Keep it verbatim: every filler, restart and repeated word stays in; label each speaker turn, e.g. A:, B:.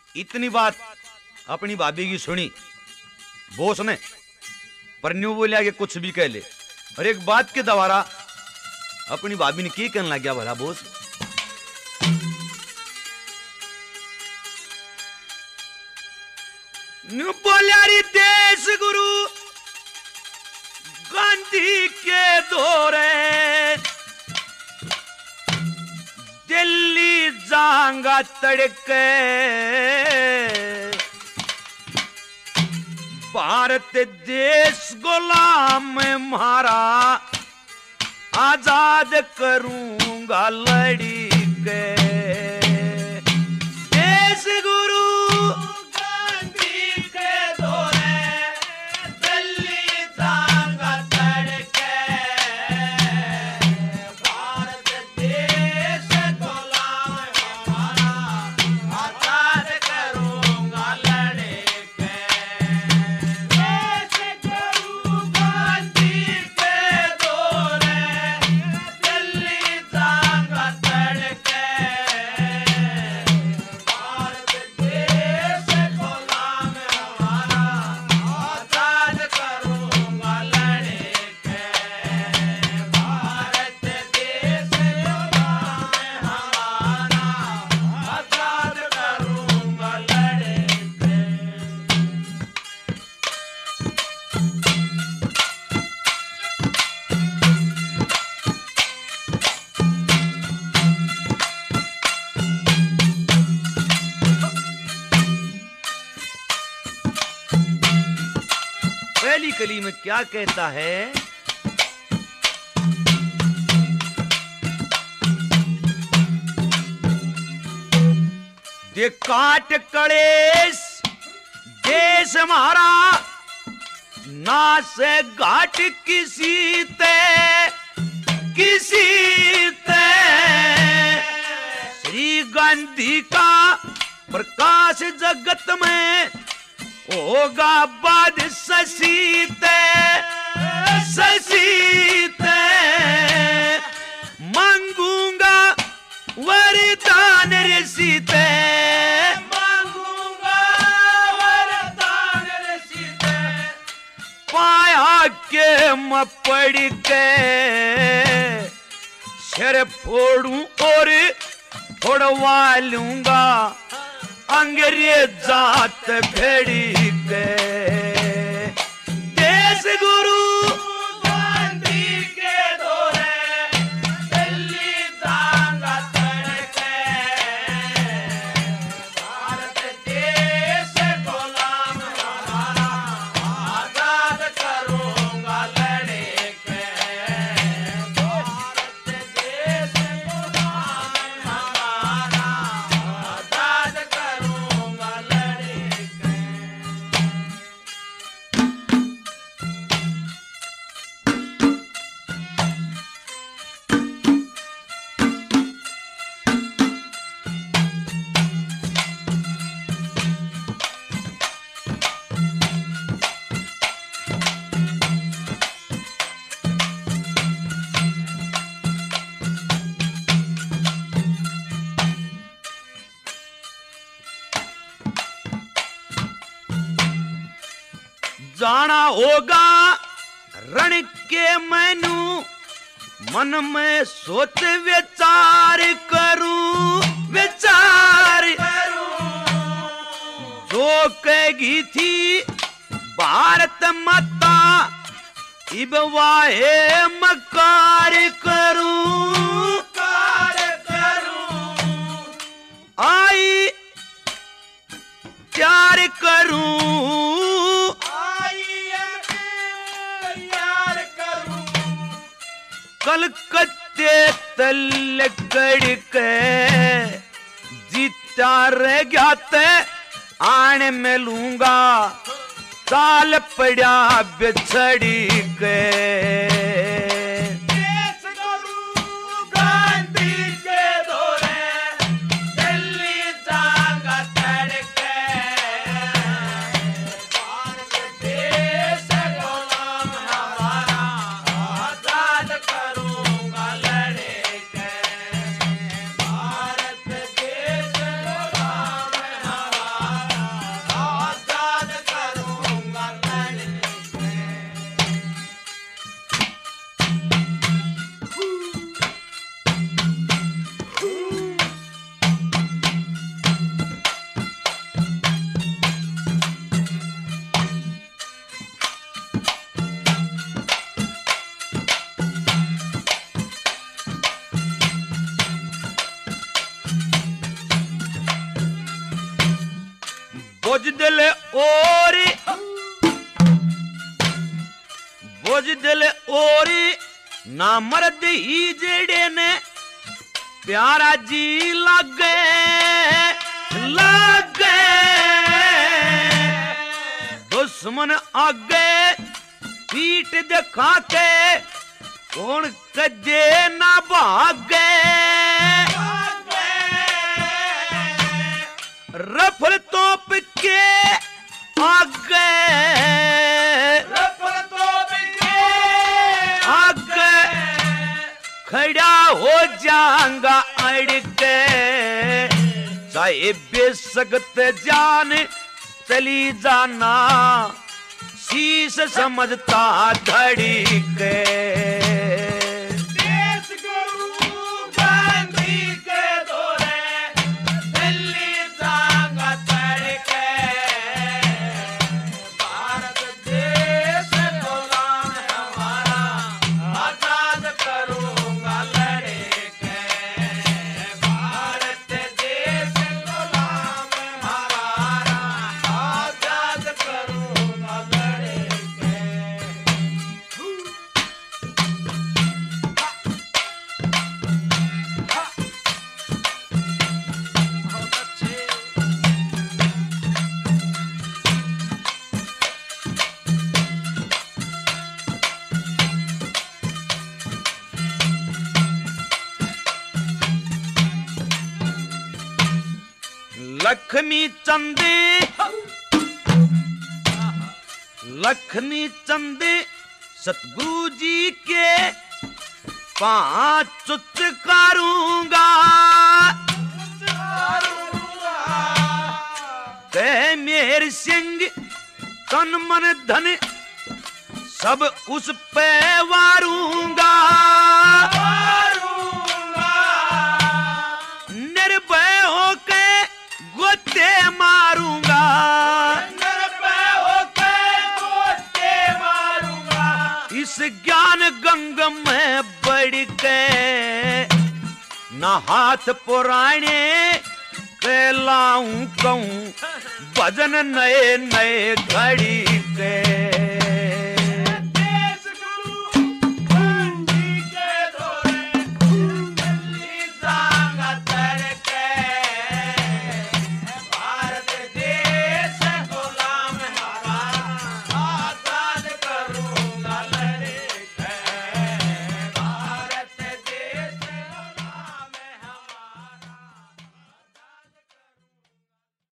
A: इतनी बात अपनी भाभी की सुनी बोस ने, पर न्यू बोलिया कि कुछ भी कह ले। और एक बात के दोबारा अपनी भाभी ने की कहने लग गया भला बोस, न्यू बोलिया री देश गुरु गांधी के दौरे दिल्ली जाऊंगा तड़के, भारत देश गुलाम मारा आजाद करूंगा लड़ी के। देश गुरु गांधी के दौरे दिल्ली जाऊंगा तड़के, भारत देश गुलाम मारा आजाद करूंगा लड़ी के। पहली कली में क्या कहता है, दे काट कलेश देश हमारा ना से घाट किसी ते किसी ते। श्री गांधी का प्रकाश जगत में होगा बाद ससीते ससीते। मांगूंगा वरदान ऋषिते, मांगूंगा वरदान ऋषिते। पाया के मैं पड़ के सिर फोड़ूं और फोड़वा लूंगा अंग्रेज जात भेड़ी के। देश गुरु गांधी के दौरे दिल्ली जाऊंगा तड़के, भारत देश गुलाम हमारा आजाद करूंगा लड़े के। भारत देश गुलाम हमारा आजाद करूंगा लड़े के। जाना होगा रण के मैनू मन में सोच विचार करूं विचार करूं। जो कहेगी थी भारत माता इब वाहे मकार करूं कार करूं। आई प्यार करूं कलकत्ते तल कड़ के जीता रह गया ते आने में लूंगा साल पड़ा बिछड़ी के। बोझ दिल ओरी बोझ दिल ओरी ना मर्द ही जेड़े ने प्यारा जी लागे लागे दुश्मन आगे पीठ दिखा के कौन कजे ना भागे रफल तोप के आगे रफल तोप के आगे खड़ा हो जाऊंगा अड़ के चाहे बेसगत जान चली जाना शीश समझता धड़ी के देश गुरु गांधी के दौरे दिल्ली जाऊंगा चढ़ के भारत देश गुलाम हमारा आजाद करूंगा लड़े के भारत देश गुलाम हमारा आजाद करूंगा लड़े के बहुत अच्छे लक्ष्मी चंदी लक्ष्मी चंदी सतगुरु जी के पांच चुच करूंगा ते मेर सिंह तन मन धन सब उस पे वारूंगा निर्भय होके गोते मारूंगा निर्भय होके गोते मारूंगा इस ज्ञान गंग में बढ़ के न हाथ पुराने कहलाऊं कहूं भजन नए नए घड़ी के